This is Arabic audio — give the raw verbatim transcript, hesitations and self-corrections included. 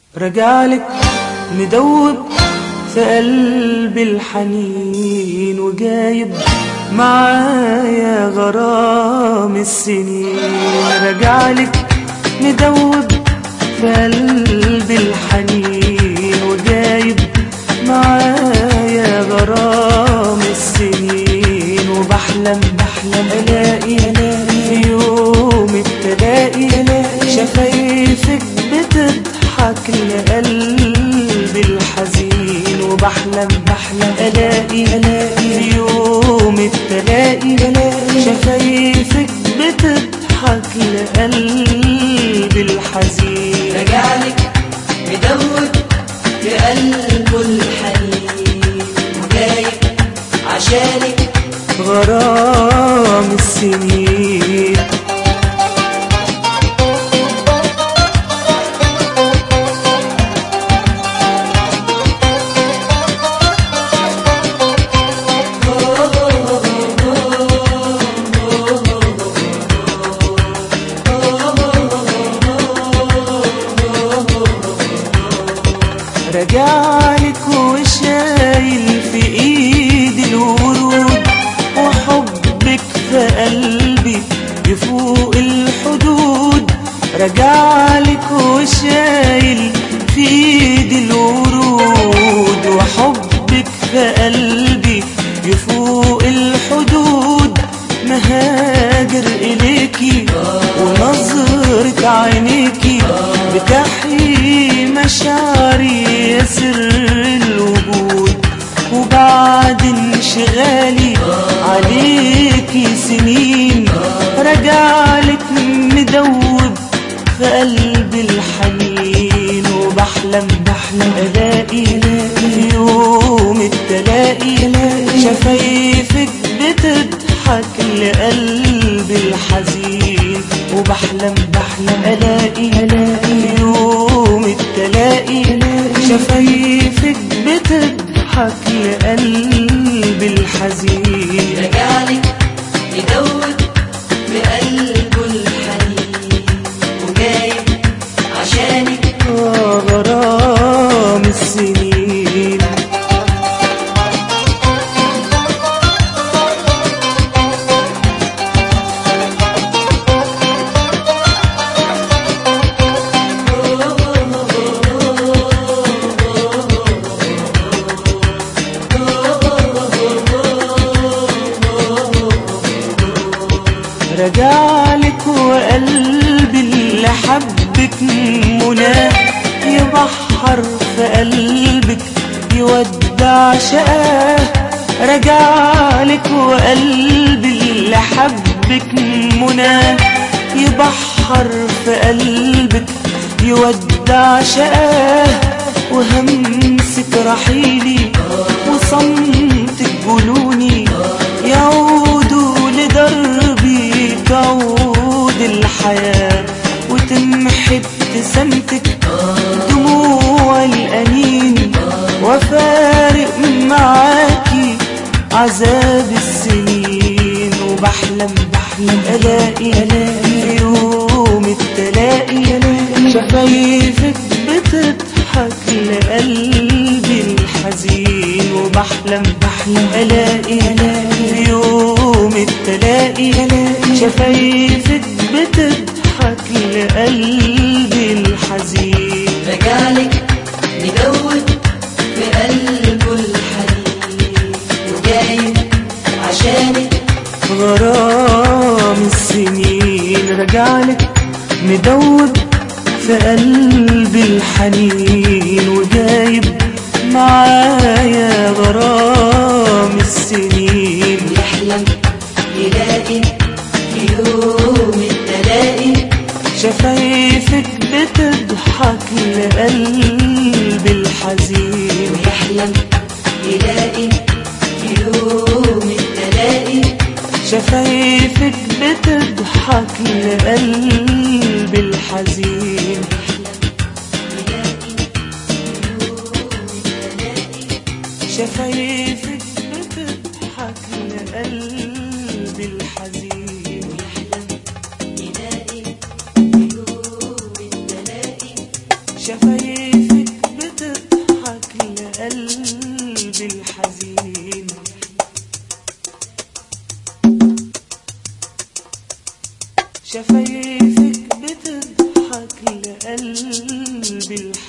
رجعلك مدوب في قلب الحنين، وجايب معايا غرام السنين. رجعلك مدوب في قلب الحنين، وجايب معايا غرام السنين. وبحلم بحلم الاقي في يوم التلاقي شفايفك بتضحك لقلبي الحزين. وبحلم بحلم الاقي في يوم التلاقي شفايفك بتضحك لقلبي الحزين. رجعلك مدوب في قلبه الحنين، وجايب عشانك غرام السنين. رجعلك وشايل في ايدي الورود، وحبك في قلبي يفوق الحدود. رجعلك وشايل في ايدي الورود، وحبك في قلبي يفوق الحدود. مهاجر إليكي ونظرة عينيكي بتحيي مشاعري يا سر الوجود. وبعد انشغالي عليكي سنين، رجعلك مدوب في قلبي الحنين. وبحلم بحلم الاقي في يوم التلاقي شفايفك بتضحك لقلبي الحزين. وبحلم بحلم الاقي في يوم التلاقي شفايفك بتضحك لقلبي الحزين. رجعلك مدوب في قلبه الحنين، وجايب عشانك غرام السنين. رجعلك وقلبي اللي حبك مناه يبحر في قلبك يودع شقاه. رجعلك وقلبي اللي حبك مناه يبحر في قلبك يودع شقاه. وهمسك رحيلي وصمتك جنوني يعودوا لدربي، تعود الحياة وتمحي ابتسامتك دموع الأنين. وفارق معاكي عذاب السنين. وبحلم بحلم ألاقي في يوم التلاقي شفايفك بتضحك لقلبي الحزين. وبحلم بحلم ألاقي في يوم التلاقي شفايفك بتضحك لقلبي الحزين. رجعلك مدوب في قلبه الحنين، وجايب عشانك غرام السنين. رجعلك مدوب في قلبي الحنين، وجايب معايا غرام السنين. يحلم يلاقي في يوم التلاقي شفايفك بتضحك لقلبي الحزين. ويحلم يلاقي في يوم التلاقي شفايفك بتضحك لقلبي الحزين. شفايفك بتضحك لقلبي الحزين. يلاقي في يوم التلاقي شفايفك لقلبي الحزين. شفايفك بتضحك لقلبي الحزين.